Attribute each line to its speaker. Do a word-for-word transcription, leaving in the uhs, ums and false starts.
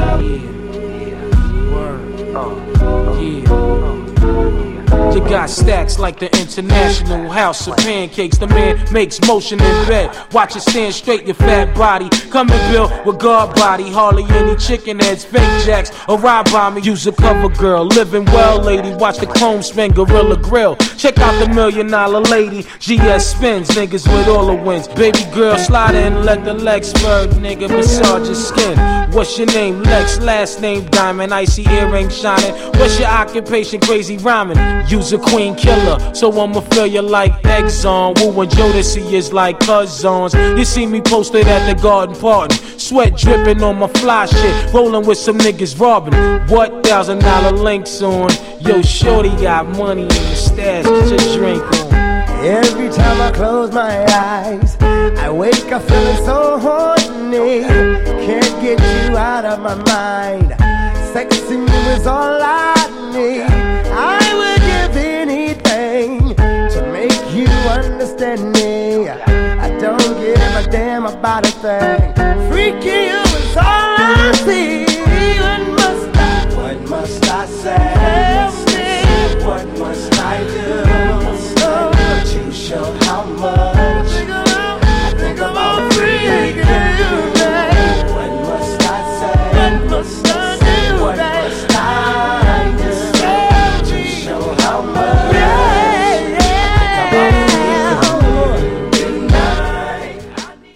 Speaker 1: You got stacks like the International House of Pancakes. The man makes motion in bed. Watch it stand straight, your fat body. Come and build with guard body. Hardly any chicken heads, fake jacks, or ride by me. Use a cover girl, living well, lady. Watch the chrome spin, Gorilla Grill. Check out the million dollar lady. G S spins, niggas with all the wins. Baby girl, slide in, let the legs spurt, nigga, massage your skin. What's your name? Lex, last name Diamond. Icy earring shining. What's your occupation? Crazy rhyming. Use a queen killer, so I'ma feel you like Exxon. Woo and Jodeci is like cousins. You see me posted at the garden party, sweat dripping on my fly shit, rolling with some niggas robbing. What thousand dollar links on? Yo, shorty got money in the stash, get your drink on.
Speaker 2: Every time I close my eyes, I wake up feeling so horny. Can't get you out of my mind. Sexing you is all I need. I would give anything to make you understand me. I don't give a damn about a thing. Freaking you is all I see. What must I, what must I say?